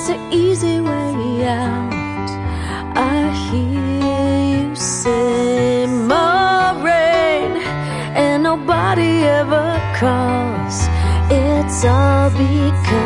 there's an easy way out. I hear you say, Maureen, and nobody ever calls. It's all because